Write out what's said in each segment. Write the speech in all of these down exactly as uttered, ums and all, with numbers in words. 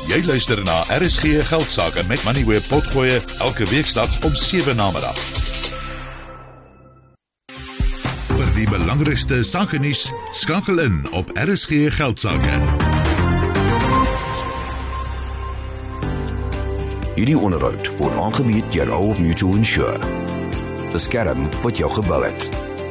Jy luister na R S G Geldsaake met Moneyweb Potgoe elke weeksdag om sewe namiddag. Vir die belangrikste sakenuus, skakel in op R S G Geldsaake. Hierdie onderhoud word aangebied deur Old Mutual Insure. Beskerm wat jou gebou het.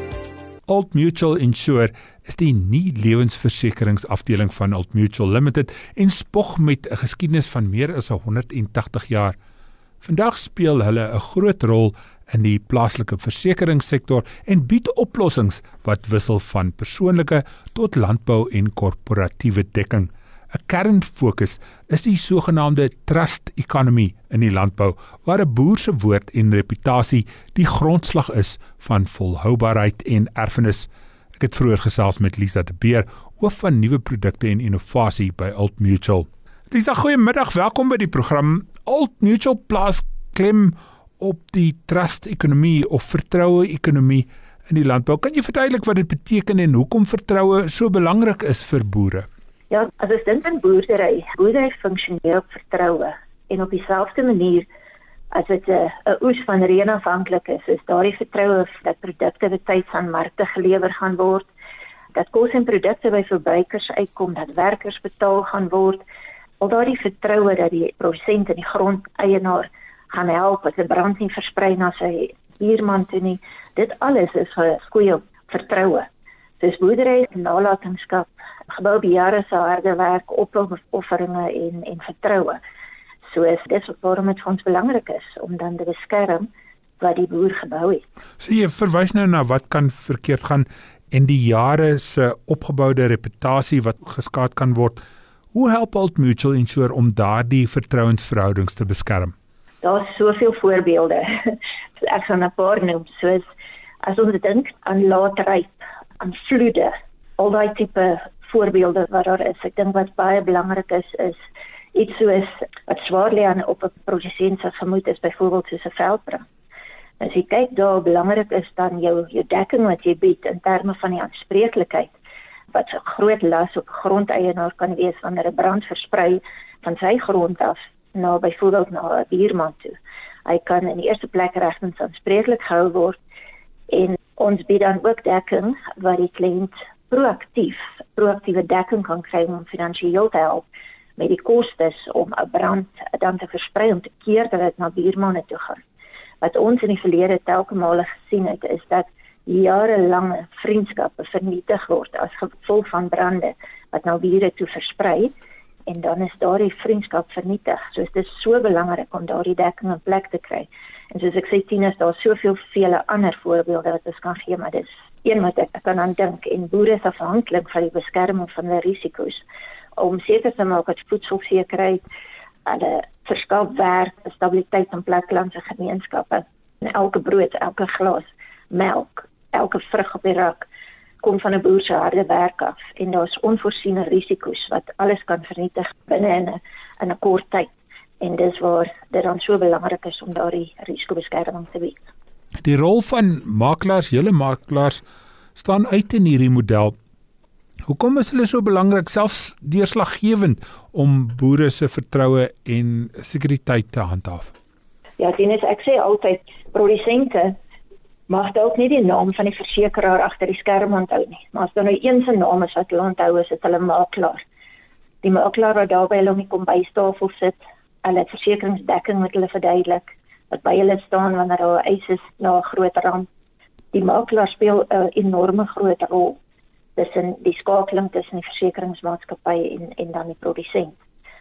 Old Mutual Insure is die nie-lewensversekeringsafdeling van Old Mutual Limited en spog met 'n geskiedenis van meer as honderd en tagtig jaar. Vandag speel hulle 'n groot rol in die plaaslike versekeringssektor en bied oplossings wat wissel van persoonlike tot landbou en korporatiewe dekking. 'n Kernfokus is die sogenaamde trust economy in die landbou, waar 'n boer se woord en reputasie die grondslag is van volhoubaarheid en erfenis. Ek het vroeër gesels met Lisa de Beer, hoof van nuwe produkte en innovasie by Old Mutual. Lisa, goeiemiddag, welkom by die program. Old Mutual plaas klem op die trust ekonomie of vertroue ekonomie in die landbou. Kan jy verduidelik wat dit beteken en hoekom vertroue so belangrik is vir boere? Ja, as ons dink aan boerdery, boerdery funksioneer op vertroue en op dieselfde manier as dit 'n oes van reën afhanklik is, is daardie vertroue dat produkte betyds aan markte gelewer gaan word, dat kos en produkte by verbruikers uitkom, dat werkers betaal gaan word, al daardie vertroue dat die produsent en die grondeienaar gaan help, dat 'n brand nie versprei na sy buurman toe nie, dit alles is 'n goeie vertroue. Dus boerdery, nalatenskap, geboubeheer se harde werk, opofferinge en en vertroue. So is dit waarom dit vir ons belangrik is om dan te beskerm wat die boer gebou het. So jy verwys nou na wat kan verkeerd gaan en die jare se opgeboude reputasie wat geskaad kan word. Hoe help Old Mutual Insure om daardie vertrouensverhoudings te beskerm? Daar's soveel voorbeelde. Ek gaan 'n paar noem, soos as ons dink aan laatryp, aan vloede, al daai tipe voorbeelde wat daar is. Ek dink wat baie belangrik is, is iets soos wat swaar lê aan op 'n produsent se gemoed is, byvoorbeeld soos 'n veldbrand. As jy kyk daar, belangrik is dan jou jou dekking wat jy bied in terme van die aanspreeklikheid, wat 'n groot las op grondeienaar kan wees wanneer 'n brand versprei van sy grond af na byvoorbeeld na 'n buurman toe. Hy kan in die eerste plek regtens aanspreeklik gehou word en ons bied dan ook dekking waar die kliënt proaktief, proaktiewe dekking kan kry om finansiëel te help met die kostes om 'n brand dan te versprei om te keer dat dit na buurmanne toe gaan. Wat ons in die verlede telke male gesien het, is dat jarelange vriendskappe vernietig word as gevolg van brande wat na bure toe versprei en dan is daardie vriendskap vernietig. So dit is so belangrik om daardie dekking in plek te kry. En soos ek sê, Tina, daar is soveel vele ander voorbeelde wat ons kan gee, maar dis een wat ek kan aan dink en boere is afhanklik van die beskerming van hulle risiko's om seker te maak dat voedselsekerheid, hulle verskaf werk, stabiliteit in plattelandse gemeenskappe. En elke brood, elke glas melk, elke vrug op die rak kom van 'n boer se harde werk af en daar's onvoorsiene risiko's wat alles kan vernietig binne in 'n in 'n kort tyd. En dis waar dit dan so belangrik is om daardie risikobeskerming te bied. Die rol van makelaars, julle makelaars, staan uit in hierdie model. Hoekom is hulle so belangrik, selfs deurslaggewend om boere se vertroue en sekuriteit te handhaaf? Ja, Dennis, ek sê altyd, produsente mag dalk nie die naam van die versekeraar agter die skerm onthou nie, maar as daar nou een se naam is wat hulle onthou, is dit hulle makelaar. Die makelaar wat daar by hulle om die kombuistafel sit, hulle versekeringsdekking met hulle verduidelik, wat by hulle staan wanneer daar 'n eis is na 'n groot ramp. Die makelaar speel 'n enorme groot rol tussen die skakeling tussen die versekeringsmaatskappy en en dan die produsent.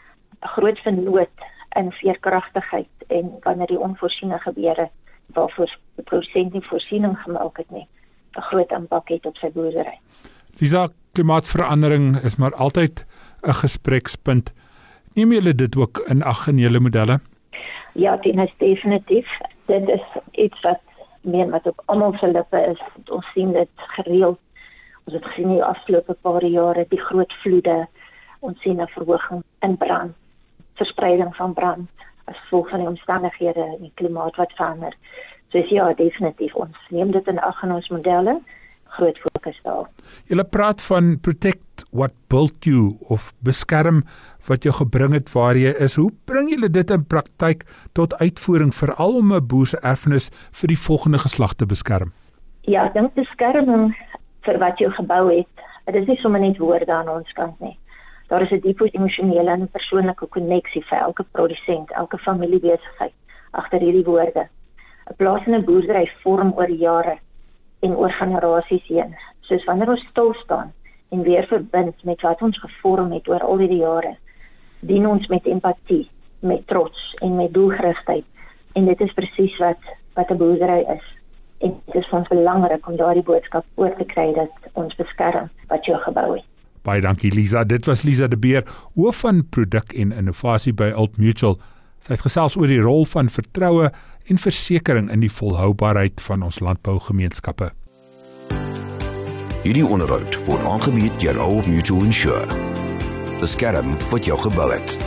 'n Groot vernoot in veerkragtigheid en wanneer die onvoorsiene gebeure waarvoor die produsent nie voorsiening gemaak het nie, 'n groot impak het op sy boerdery. Lisa, klimaatsverandering is maar altyd 'n gesprekspunt. Neem julle dit ook in ag in julle modelle? Ja, dit is definitief. Dit is iets wat meer wat op almal se lippe is. Ons sien dit gereeld. Ons het gesien die afgelope paar jare die groot vloede. Ons sien 'n verhoging in brand, verspreiding van brand as gevolg van die omstandighede en die klimaat wat verander. So ja, definitief. Ons neem dit in ag in ons modelle. Groot fokus daar. Julle praat van protect what built you of beskerm wat jou gebring het waar jy is. Hoe bring julle dit in praktyk tot uitvoering, veral om 'n boer se erfenis vir die volgende geslag te beskerm? Ja, ek dink beskerming vir wat jy gebou het, dit is nie sommer net woorde aan ons kant nie. Daar is 'n diep emosionele en persoonlike koneksie vir elke produsent, elke familiebesigheid agter hierdie woorde. 'n Plaas in 'n boerdery vorm oor jare en oor generasies heen. Soos wanneer ons stil staan en weer verbind met wat ons gevorm het oor al hierdie jare, dien ons met empatie, met trots en met doelgerigtheid. En dit is presies wat wat 'n boerdery is. En dit is vir ons belangrik om daardie boodskap oor te kry dat ons beskerm wat jy gebou het. Baie dankie Lisa. Dit was Lisa de Beer, hoof van produk en innovasie by Old Mutual. Sy het gesels oor die rol van vertroue en versekering in die volhoubaarheid van ons landbougemeenskappe. Hierdie onderhoud word aangebied deur Old Mutual Insure. Beskerm wat jou gebou het.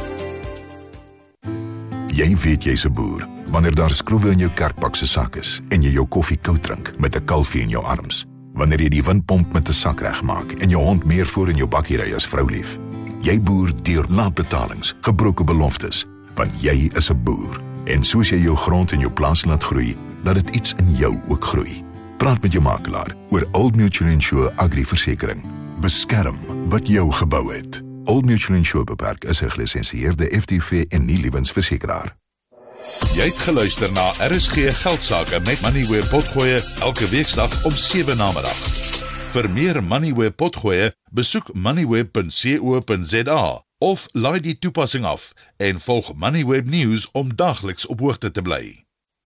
Jy weet jy's 'n boer wanneer daar skroewe in jou kerkbak se sak is en jy jou koffie koud drink met 'n kalfie in jou arms. Wanneer jy die windpomp met 'n sak regmaak en jou hond meer voor in jou bakkie ry as vroulief. Jy boer deur laatbetalings, gebroke beloftes, want jy is 'n boer. En soos jy jou grond en jou plaas laat groei, laat dit iets in jou ook groei. Praat met jou makelaar oor Old Mutual Insure Agri-versekering. Beskerm wat jou gebou het. Old Mutual Insure Beperk is 'n gelisensieerde F T V en nie lewensversekeraar. Jy het geluister na R S G Geldsaake met Moneyweb Potgoe elke weeksdag om sewe namiddag. Vir meer Moneyweb Potgoe, besoek moneyweb punt co punt za of laai die toepassing af en volg Moneyweb News om dagliks op hoogte te bly.